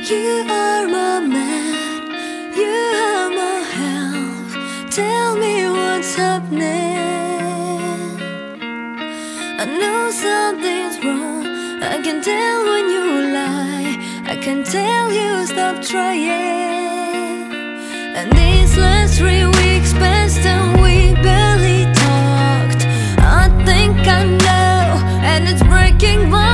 You are my man, you are my help. Tell me what's happening. I know something's wrong, I can tell when you lie, I can tell you stop trying. And these last 3 weeks passed and we barely talked. I think I know, and it's breaking my